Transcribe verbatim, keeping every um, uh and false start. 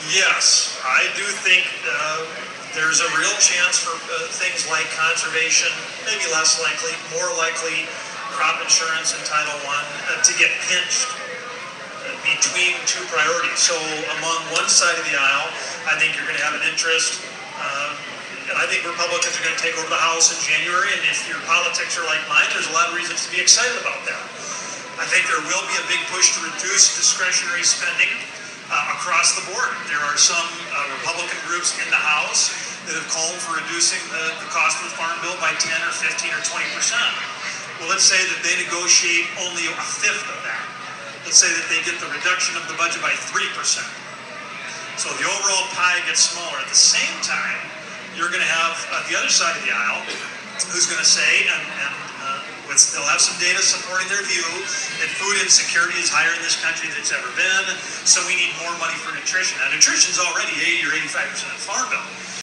Yes, I do think uh, there's a real chance for uh, things like conservation, maybe less likely, more likely crop insurance and Title One uh, to get pinched uh, between two priorities. So among one side of the aisle, I think you're going to have an interest, uh, and I think Republicans are going to take over the House in January, and if your politics are like mine, there's a lot of reasons to be excited about that. I think there will be a big push to reduce discretionary spending Uh, across the board. There are some uh, Republican groups in the House that have called for reducing the, the cost of the Farm Bill by ten or fifteen or twenty percent. Well, let's say that they negotiate only a fifth of that. Let's say that they get the reduction of the budget by three percent. So the overall pie gets smaller. At the same time, you're going to have uh, the other side of the aisle who's going to say, and, and uh, with, they'll have some data supporting their view, that food insecurity is higher in this country than it's ever been, so we need more money for nutrition. Now, nutrition's already eighty or eighty-five percent of the Farm Bill.